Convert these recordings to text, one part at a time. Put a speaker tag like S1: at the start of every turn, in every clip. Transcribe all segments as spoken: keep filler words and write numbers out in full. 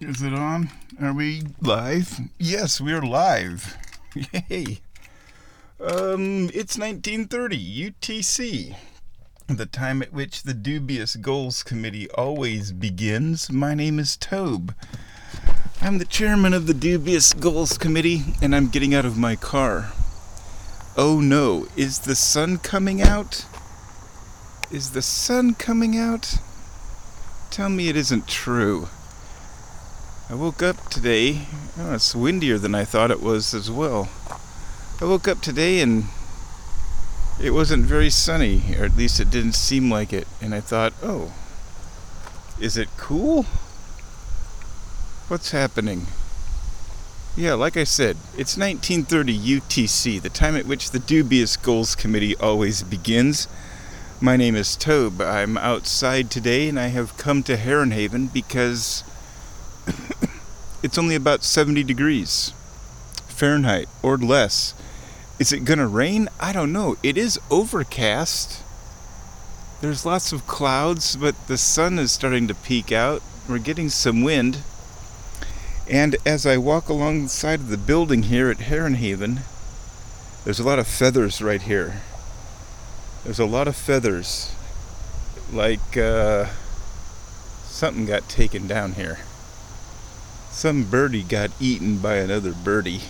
S1: Is it on? Are we live? Yes, we're live. Yay. Um, it's nineteen thirty U T C, the time at which the Dubious Goals Committee always begins. My name is Tobe. I'm the chairman of the Dubious Goals Committee, and I'm getting out of my car. Oh no, is the sun coming out? Is the sun coming out? Tell me it isn't true. I woke up today, oh, it's windier than I thought it was as well. I woke up today and it wasn't very sunny, or at least it didn't seem like it. And I thought, oh, is it cool? What's happening? Yeah, like I said, it's nineteen thirty U T C, the time at which the Dubious Goals Committee always begins. My name is Tobe. I'm outside today and I have come to Herrenhaven because it's only about seventy degrees Fahrenheit or less. Is it gonna rain? I don't know. It is overcast. There's lots of clouds, but the sun is starting to peek out. We're getting some wind. And as I walk along the side of the building here at Herrenhaven, there's a lot of feathers right here. There's a lot of feathers. Like, uh, something got taken down here. Some birdie got eaten by another birdie.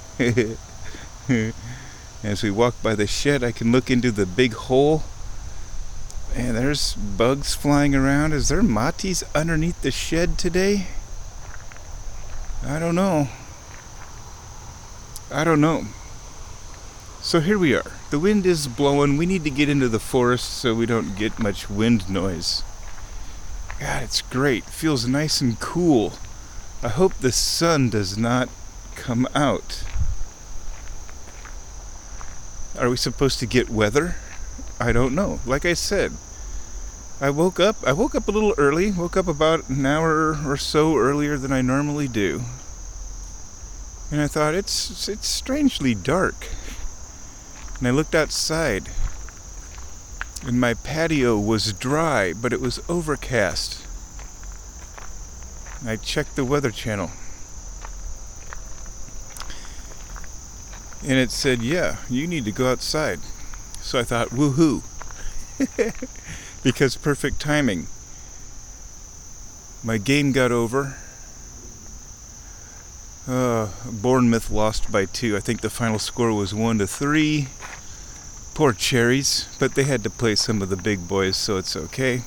S1: As we walk by the shed, I can look into the big hole. And there's bugs flying around. Is there matis underneath the shed today? I don't know. I don't know. So here we are. The wind is blowing. We need to get into the forest so we don't get much wind noise. God, it's great. It feels nice and cool. I hope the sun does not come out. Are we supposed to get weather? I don't know. Like I said, I woke up. I woke up a little early. Woke up about an hour or so earlier than I normally do. And I thought, it's it's strangely dark. And I looked outside. And my patio was dry, but it was overcast. I checked the Weather Channel. And it said, yeah, you need to go outside. So I thought, woohoo. Because perfect timing. My game got over. Uh, Bournemouth lost by two. I think the final score was one to three. Poor Cherries, but they had to play some of the big boys, so it's okay.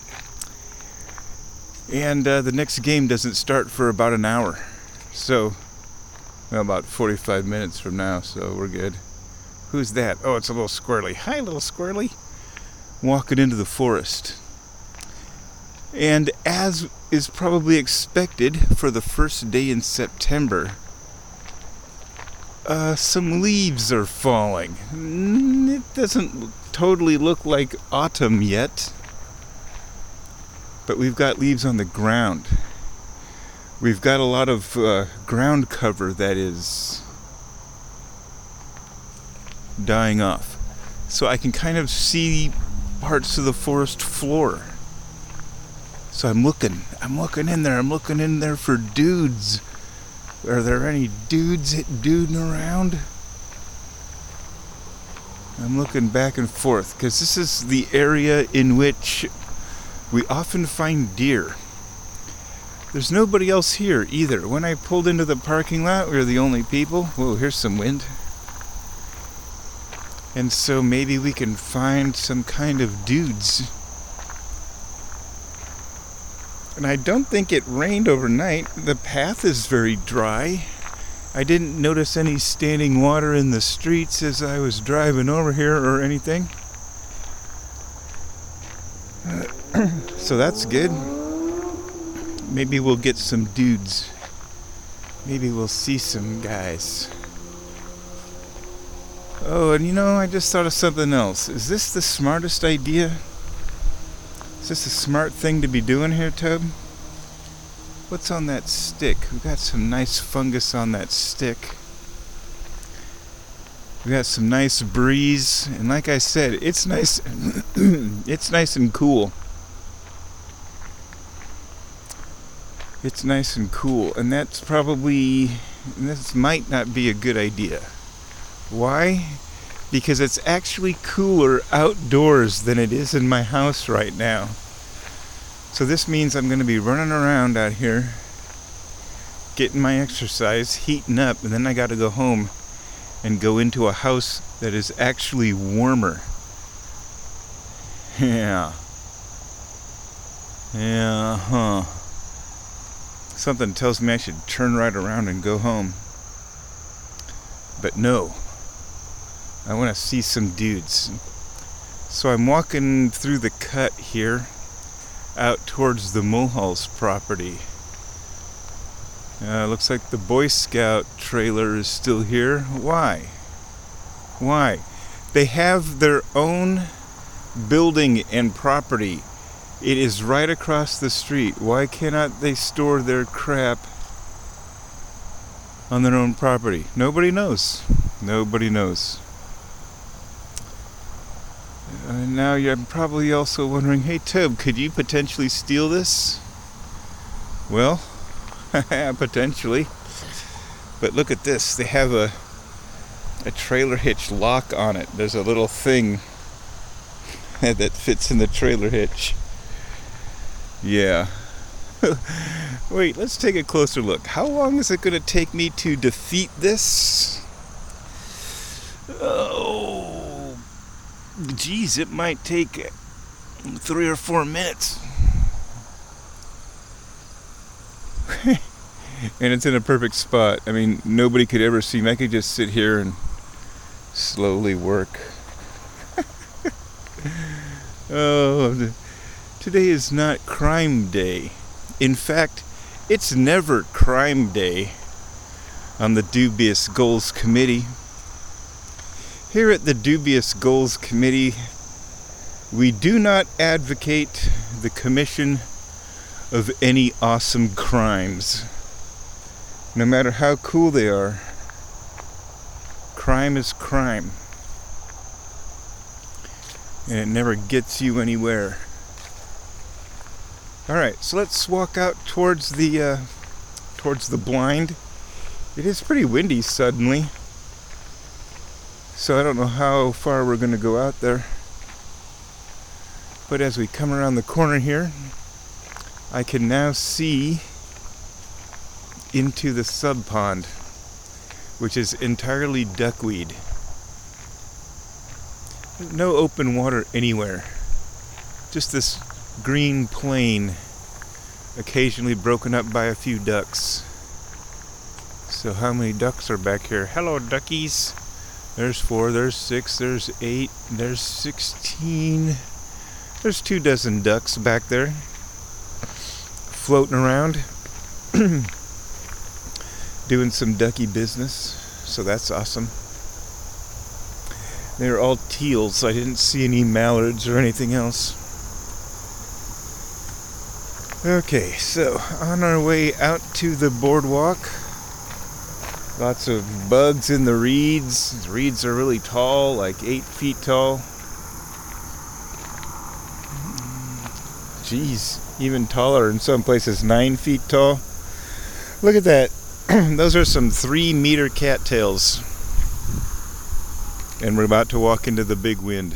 S1: And uh, the next game doesn't start for about an hour. So, well, about forty-five minutes from now, so we're good. Who's that? Oh, it's a little squirrely. Hi, little squirrely. Walking into the forest. And as is probably expected for the first day in September, uh, some leaves are falling. It doesn't totally look like autumn yet. But we've got leaves on the ground. We've got a lot of uh, ground cover that is dying off. So I can kind of see parts of the forest floor. So I'm looking. I'm looking in there. I'm looking in there for dudes. Are there any dudes duding around? I'm looking back and forth because this is the area in which we often find deer. There's nobody else here either. When I pulled into the parking lot, we were the only people. Whoa, here's some wind. And so maybe we can find some kind of dudes. And I don't think it rained overnight. The path is very dry. I didn't notice any standing water in the streets as I was driving over here or anything. So that's good. Maybe we'll get some dudes. Maybe we'll see some guys. Oh, and you know, I just thought of something else. Is this the smartest idea? Is this a smart thing to be doing here, Tobe? What's on that stick? We've got some nice fungus on that stick. We got some nice breeze, and like I said, it's nice. It's nice and cool. It's nice and cool, and that's probably, this might not be a good idea. Why? Because it's actually cooler outdoors than it is in my house right now. So this means I'm going to be running around out here, getting my exercise, heating up, and then I got to go home and go into a house that is actually warmer. Yeah. Yeah, huh. Something tells me I should turn right around and go home. But no. I want to see some dudes. So I'm walking through the cut here, out towards the Mulhall's property. Uh, looks like the Boy Scout trailer is still here. Why? Why? They have their own building and property. It is right across the street. Why cannot they store their crap on their own property? Nobody knows. Nobody knows. Uh, now you're probably also wondering, hey Tobe, could you potentially steal this? Well, potentially. But look at this. They have a a trailer hitch lock on it. There's a little thing that fits in the trailer hitch. Yeah. Wait, let's take a closer look. How long is it going to take me to defeat this? Oh, geez, it might take three or four minutes. And it's in a perfect spot. I mean, nobody could ever see me. I could just sit here and slowly work. Oh, today is not crime day. In fact, it's never crime day on the Dubious Goals Committee. Here at the Dubious Goals Committee, we do not advocate the commission of any awesome crimes. No matter how cool they are, crime is crime. And it never gets you anywhere. Alright, so let's walk out towards the uh, towards the blind. It is pretty windy suddenly, so I don't know how far we're going to go out there. But as we come around the corner here, I can now see into the sub pond, which is entirely duckweed. No open water anywhere. Just this green plain, occasionally broken up by a few ducks. So how many ducks are back here? Hello, duckies. There's four, there's six, there's eight, there's sixteen. There's two dozen ducks back there, floating around, doing some ducky business. So that's awesome. They're all teals, so I didn't see any mallards or anything else. Okay, so on our way out to the boardwalk, lots of bugs in the reeds. The reeds are really tall, like eight feet tall. Jeez, even taller in some places, nine feet tall. Look at that. Those are some three meter cattails. And we're about to walk into the big wind.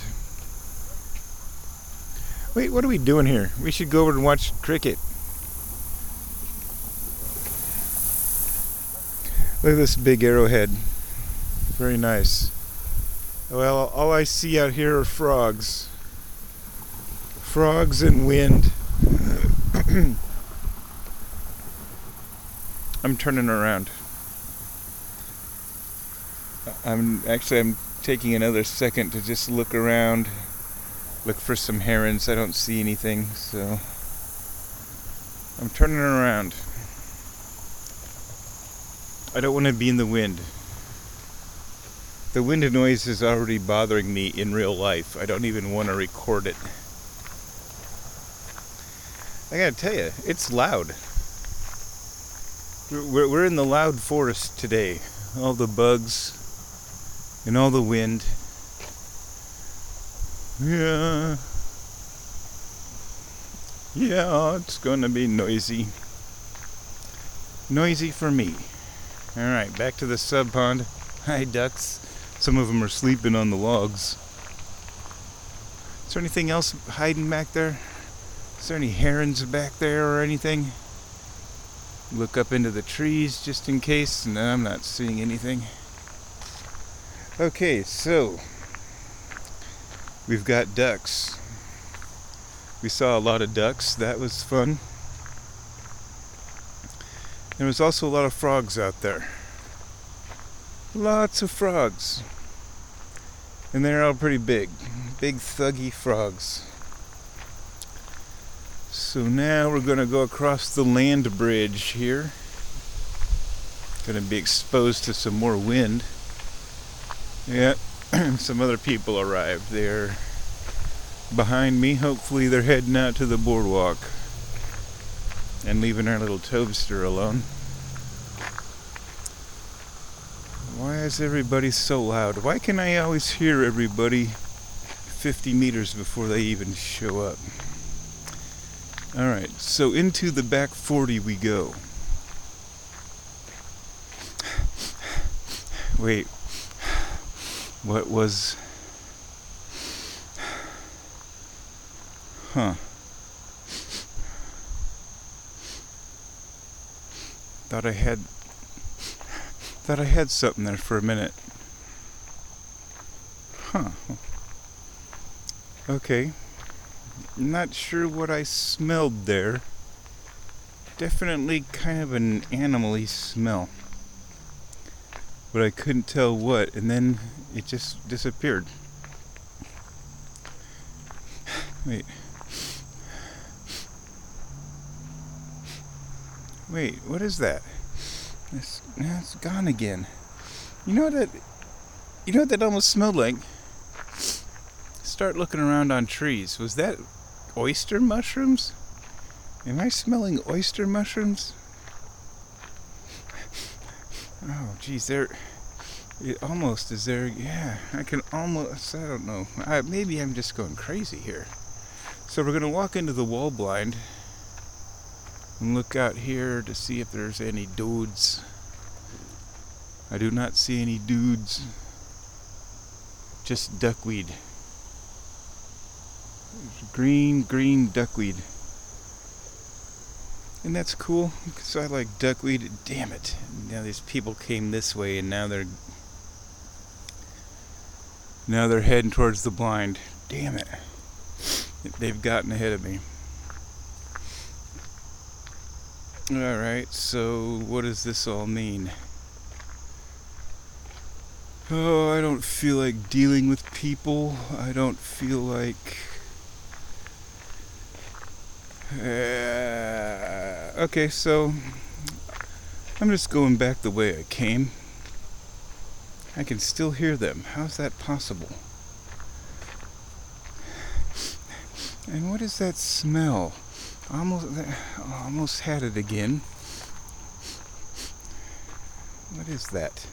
S1: Wait, what are we doing here? We should go over and watch cricket. Look at this big arrowhead. Very nice. Well, all I see out here are frogs. Frogs and wind. I'm turning around. I'm actually I'm taking another second to just look around, look for some herons. I don't see anything, so I'm turning around. I don't want to be in the wind. The wind noise is already bothering me in real life. I don't even want to record it. I gotta tell you, it's loud. We're, we're in the loud forest today. All the bugs and all the wind. Yeah. Yeah, it's gonna be noisy. Noisy for me. Alright, back to the sub pond. Hi, ducks. Some of them are sleeping on the logs. Is there anything else hiding back there? Is there any herons back there or anything? Look up into the trees just in case. No, I'm not seeing anything. Okay, so we've got ducks. We saw a lot of ducks. That was fun. There was also a lot of frogs out there. Lots of frogs. And they're all pretty big. Big thuggy frogs. So now we're going to go across the land bridge here. Going to be exposed to some more wind. Yeah, some other people arrived. They're behind me. Hopefully they're heading out to the boardwalk and leaving our little toadster alone. Why is everybody so loud? Why can I always hear everybody fifty meters before they even show up? Alright, so into the back forty we go. Wait. What was... Huh. Thought I had... Thought I had something there for a minute. Huh. Okay. Not sure what I smelled there. Definitely kind of an animal-y smell. But I couldn't tell what, and then it just disappeared. Wait. Wait, what is that? It's, it's gone again. You know what that, you know what that almost smelled like? Start looking around on trees. Was that oyster mushrooms? Am I smelling oyster mushrooms? Oh, geez, there. It almost is there. Yeah, I can almost. I don't know. I, maybe I'm just going crazy here. So we're gonna walk into the wall blind and look out here to see if there's any dudes. I do not see any dudes. Just duckweed. Green, green duckweed. And that's cool, because I like duckweed. Damn it. Now these people came this way, and now they're... Now they're heading towards the blind. Damn it. They've gotten ahead of me. Alright, so what does this all mean? Oh, I don't feel like dealing with people. I don't feel like... Uh, okay, so I'm just going back the way I came. I can still hear them. How's that possible? And what is that smell? Almost, almost had it again. What is that?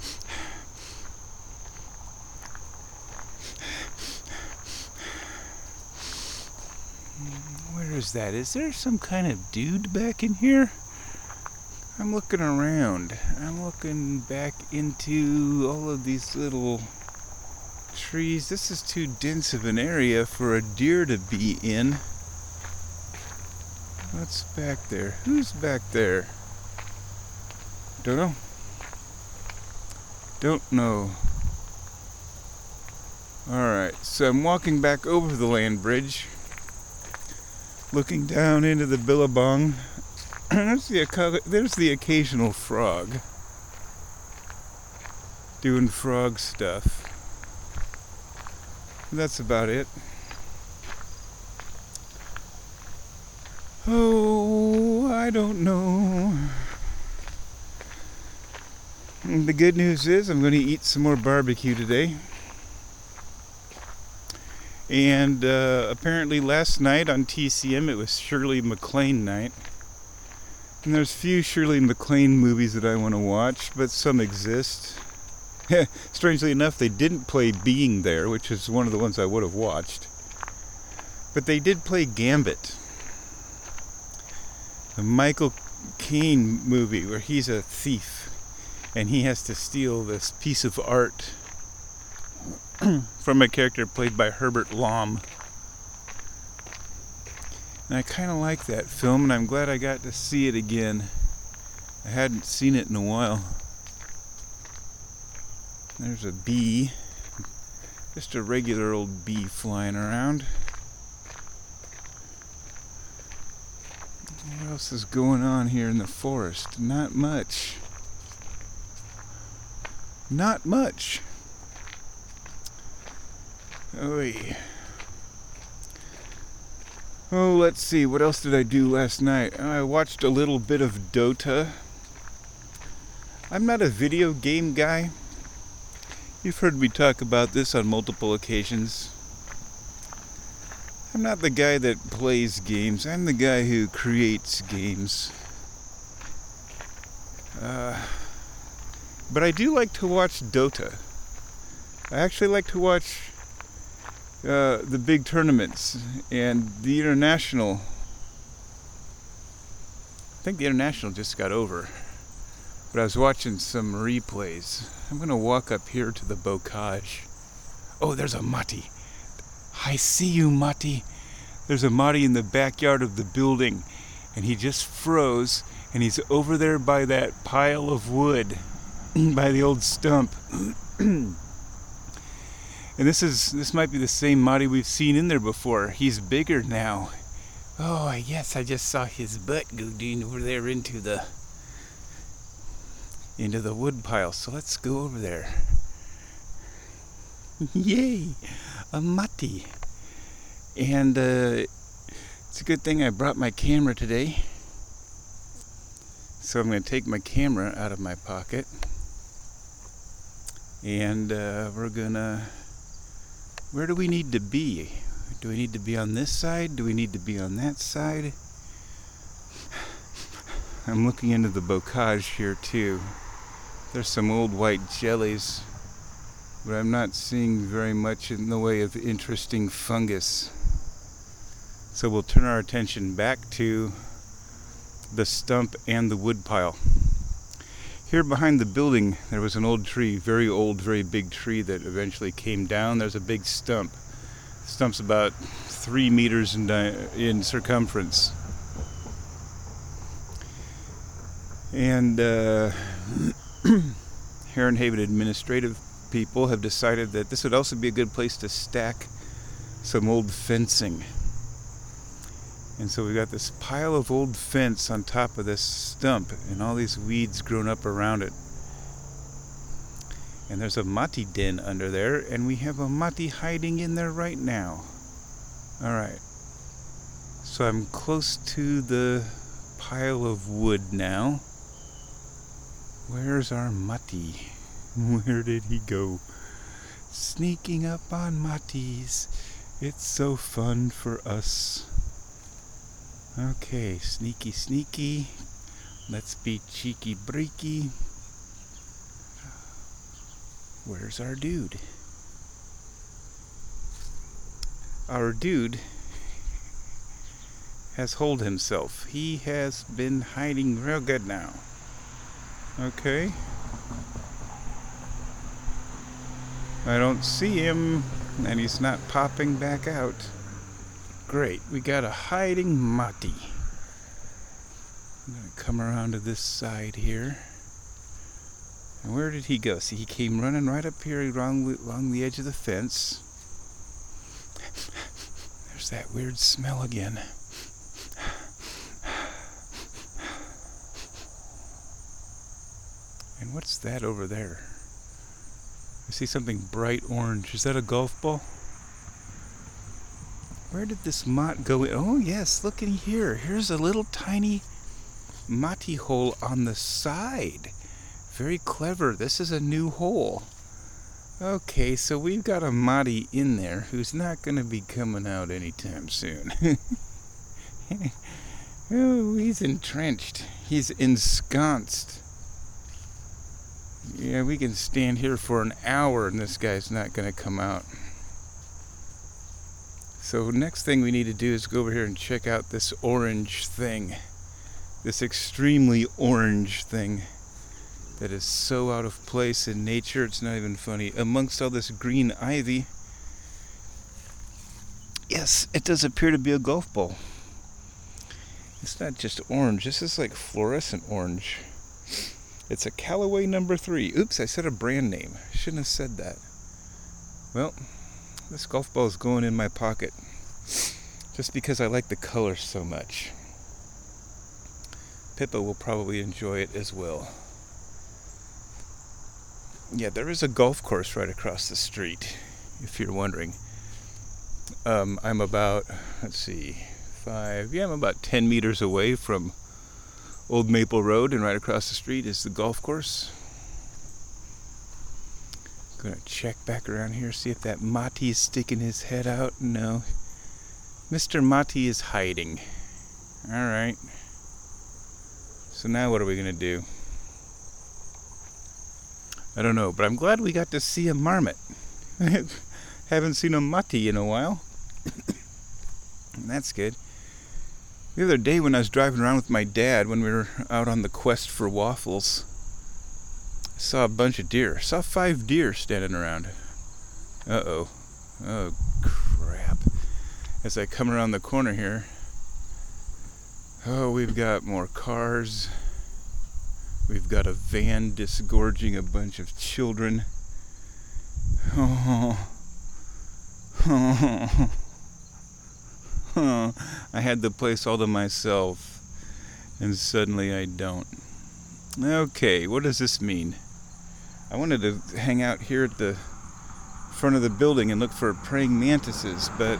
S1: Where is that? Is there some kind of dude back in here? I'm looking around. I'm looking back into all of these little trees. This is too dense of an area for a deer to be in. What's back there? Who's back there? Don't know. Don't know. Alright, so I'm walking back over the land bridge, looking down into the billabong. there's, the, there's the occasional frog doing frog stuff. That's about it. Oh, I don't know. The good news is I'm going to eat some more barbecue today. And uh, apparently last night on T C M it was Shirley MacLaine night. And there's few Shirley MacLaine movies that I want to watch, but some exist. Strangely enough, they didn't play Being There, which is one of the ones I would have watched. But they did play Gambit. The Michael Kane movie where he's a thief and he has to steal this piece of art from a character played by Herbert Lom. And I kind of like that film, and I'm glad I got to see it again. I hadn't seen it in a while. There's a bee. Just a regular old bee flying around. What else is going on here in the forest? Not much. Not much. Oy. Oh, let's see. What else did I do last night? I watched a little bit of Dota. I'm not a video game guy. You've heard me talk about this on multiple occasions. I'm not the guy that plays games. I'm the guy who creates games. Uh, but I do like to watch Dota. I actually like to watch uh, the big tournaments and the international. I think the international just got over. But I was watching some replays. I'm going to walk up here to the bocage. Oh, there's a Mati. I see you, Mati. There's a Mati in the backyard of the building. And he just froze. And he's over there by that pile of wood. By the old stump. And this is this might be the same Mati we've seen in there before. He's bigger now. Oh, yes, I just saw his butt go down over there into the... into the wood pile, so let's go over there. Yay, a Mati. And uh, it's a good thing I brought my camera today. So I'm going to take my camera out of my pocket. And uh, we're going to... Where do we need to be? Do we need to be on this side? Do we need to be on that side? I'm looking into the bocage here too. There's some old white jellies, but I'm not seeing very much in the way of interesting fungus. So we'll turn our attention back to the stump and the wood pile. Here behind the building, there was an old tree, very old, very big tree that eventually came down. There's a big stump. The stump's about three meters in, di- in circumference. And uh, Heron Haven administrative people have decided that this would also be a good place to stack some old fencing. And so we got this pile of old fence on top of this stump and all these weeds grown up around it. And there's a Mati den under there, and we have a Mati hiding in there right now. Alright. So I'm close to the pile of wood now. Where's our Mati? Where did he go? Sneaking up on Matis. It's so fun for us. Okay, sneaky, sneaky. Let's be cheeky, breaky. Where's our dude? Our dude has holed himself. He has been hiding real good now. Okay. I don't see him, and he's not popping back out. Great, we got a hiding Mati. I'm gonna come around to this side here. And where did he go? See, he came running right up here along, along the edge of the fence. There's that weird smell again. And what's that over there? I see something bright orange. Is that a golf ball? Where did this Mot go in? Oh yes, look in here. Here's a little tiny Mati hole on the side. Very clever. This is a new hole. Okay, so we've got a Mati in there who's not going to be coming out anytime soon. Oh, he's entrenched. He's ensconced. Yeah, we can stand here for an hour and this guy's not going to come out. So next thing we need to do is go over here and check out this orange thing. this extremely orange thing that is so out of place in nature, it's not even funny. Amongst all this green ivy, yes, it does appear to be a golf ball. It's not just orange, this is like fluorescent orange. It's a Callaway number three. Oops, I said a brand name. Shouldn't have said that. Well, this golf ball is going in my pocket just because I like the color so much. Pippa will probably enjoy it as well. Yeah, there is a golf course right across the street, if you're wondering. Um, I'm about, let's see, five, yeah, I'm about ten meters away from Old Maple Road, and right across the street is the golf course. Gonna check back around here, see if that Mati is sticking his head out. No. Mister Mati is hiding. Alright. So now what are we gonna do? I don't know, but I'm glad we got to see a marmot. I haven't seen a Mati in a while. That's good. The other day when I was driving around with my dad, when we were out on the quest for waffles, I saw a bunch of deer. I saw five deer standing around. Uh-oh. Oh, crap. As I come around the corner here, oh, we've got more cars. We've got a van disgorging a bunch of children. Oh. Oh. Oh, I had the place all to myself, and suddenly I don't. Okay, what does this mean? I wanted to hang out here at the front of the building and look for praying mantises, but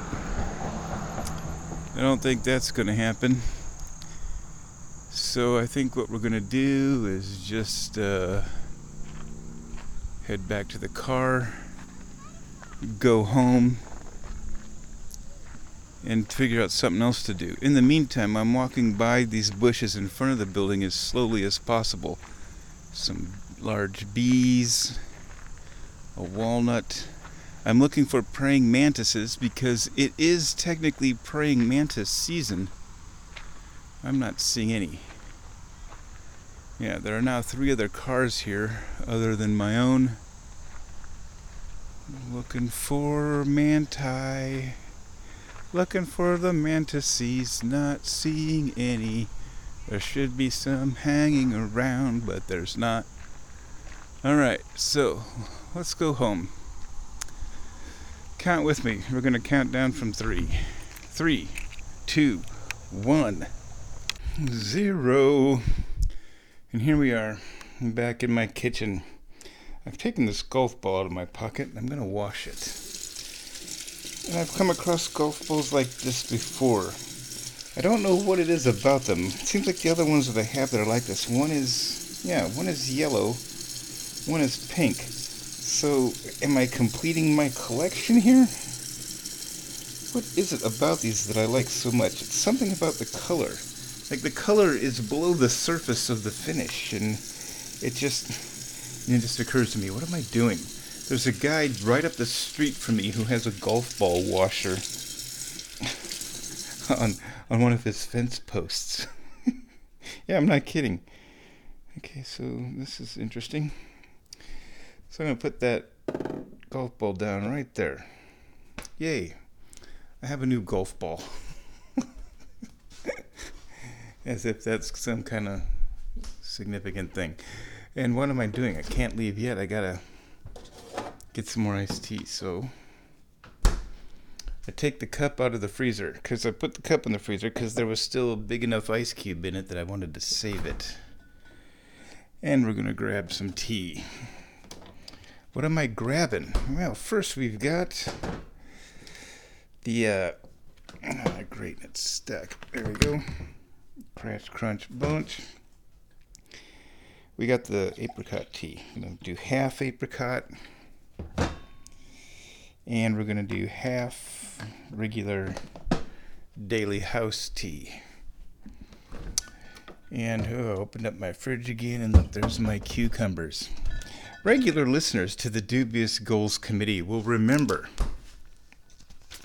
S1: I don't think that's going to happen. So I think what we're going to do is just uh, head back to the car, go home, and figure out something else to do. In the meantime, I'm walking by these bushes in front of the building as slowly as possible. Some large bees, a walnut. I'm looking for praying mantises because it is technically praying mantis season. I'm not seeing any. Yeah, there are now three other cars here other than my own. Looking for manti. Looking for the mantises, not seeing any. There should be some hanging around, but there's not. Alright, so let's go home. Count with me. We're going to count down from three. Three, two, one, zero. And here we are, back in my kitchen. I've taken this golf ball out of my pocket. I'm going to wash it. And I've come across golf balls like this before. I don't know what it is about them. It seems like the other ones that I have that are like this. One is, yeah, one is yellow. One is pink. So, am I completing my collection here? What is it about these that I like so much? It's something about the color. Like, the color is below the surface of the finish, and it just, it just occurs to me, what am I doing? There's a guy right up the street from me who has a golf ball washer on on one of his fence posts. Yeah, I'm not kidding. Okay, so this is interesting. So I'm going to put that golf ball down right there. Yay. I have a new golf ball. As if that's some kind of significant thing. And what am I doing? I can't leave yet. I got to get some more iced tea. So I take the cup out of the freezer because I put the cup in the freezer because there was still a big enough ice cube in it that I wanted to save it. And we're going to grab some tea. What am I grabbing? Well, first we've got the, uh, oh, great, it's stuck. There we go. Crash Crunch Bunch. We got the apricot tea. I'm going to do half apricot. And we're going to do half regular daily house tea. And oh, I opened up my fridge again, and look, there's my cucumbers. Regular listeners to the Dubious Goals Committee will remember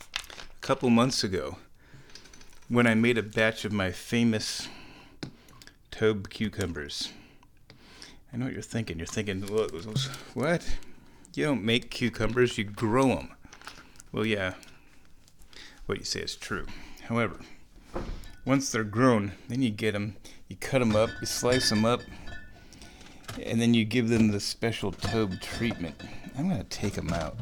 S1: a couple months ago when I made a batch of my famous Tobe cucumbers. I know what you're thinking. You're thinking, what? You don't make cucumbers, you grow them. Well, yeah, what you say is true. However, once they're grown, then you get them, you cut them up, you slice them up, and then you give them the special Tobe treatment. I'm going to take them out.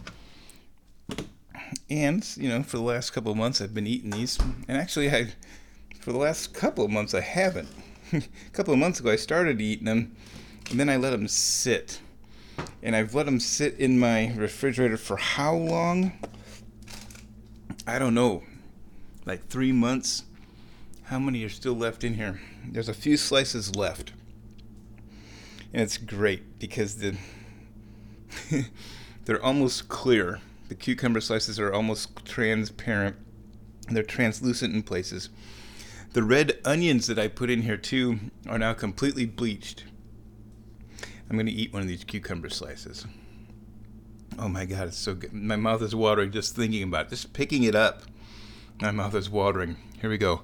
S1: And, you know, for the last couple of months I've been eating these. And actually, I, for the last couple of months I haven't. A couple of months ago I started eating them, and then I let them sit. And I've let them sit in my refrigerator for how long? I don't know. Like three months. How many are still left in here? There's a few slices left. And it's great because the they're almost clear. The cucumber slices are almost transparent. They're translucent in places. The red onions that I put in here too are now completely bleached. I'm going to eat one of these cucumber slices. Oh my God, it's so good. My mouth is watering just thinking about it. Just picking it up. My mouth is watering. Here we go.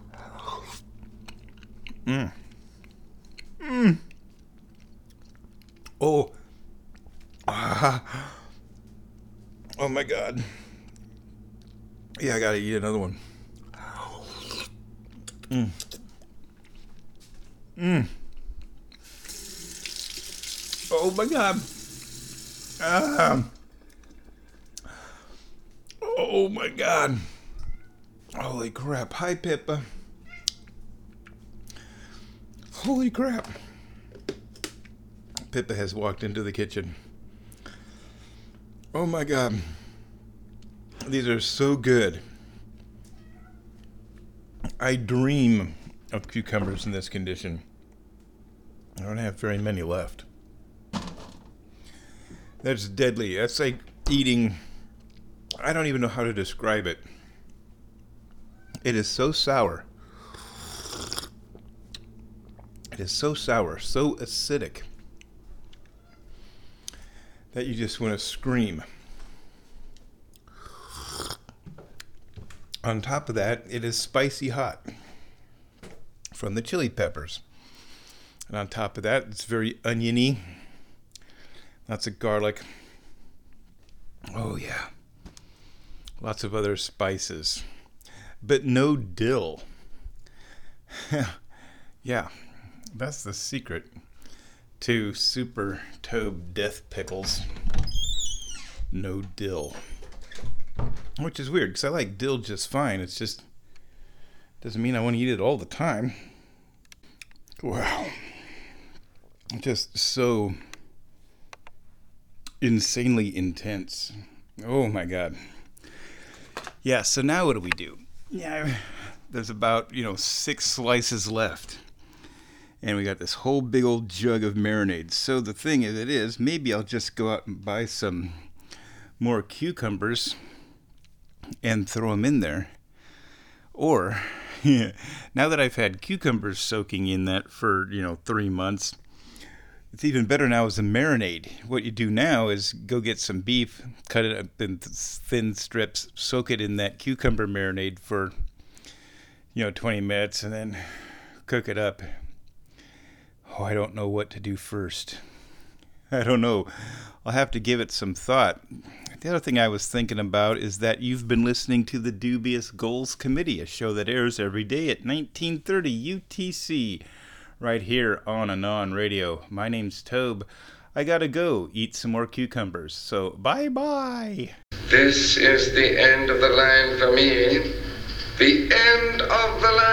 S1: Mmm. Mmm. Oh. Ah. Oh my God. Yeah, I gotta eat another one. Mmm. Mmm. Oh my God. Ah. Oh my God. Holy crap. Hi, Pippa. Holy crap. Pippa has walked into the kitchen. Oh my God. These are so good. I dream of cucumbers in this condition. I don't have very many left. That's deadly. That's like eating, I don't even know how to describe it. It is so sour. It is so sour, so acidic, that you just want to scream. On top of that, it is spicy hot from the chili peppers. And on top of that, it's very oniony. Lots of garlic. Oh yeah. Lots of other spices. But no dill. Yeah, that's the secret to Super Tobe Death Pickles. No dill. Which is weird, because I like dill just fine. It's just, doesn't mean I want to eat it all the time. Wow. Just so insanely intense. Oh my God. Yeah, so now what do we do? Yeah, there's about, you know, six slices left. And we got this whole big old jug of marinade. So the thing is, it is, maybe I'll just go out and buy some more cucumbers and throw them in there. Or, now that I've had cucumbers soaking in that for, you know, three months, it's even better now as a marinade. What you do now is go get some beef, cut it up in thin strips, soak it in that cucumber marinade for, you know, twenty minutes, and then cook it up. Oh, I don't know what to do first. I don't know. I'll have to give it some thought. The other thing I was thinking about is that you've been listening to the Dubious Goals Committee, a show that airs every day at nineteen thirty U T C, right here on Anon Radio. My name's Tobe. I gotta go eat some more cucumbers, so bye-bye.
S2: This is the end of the line for me. The end of the line.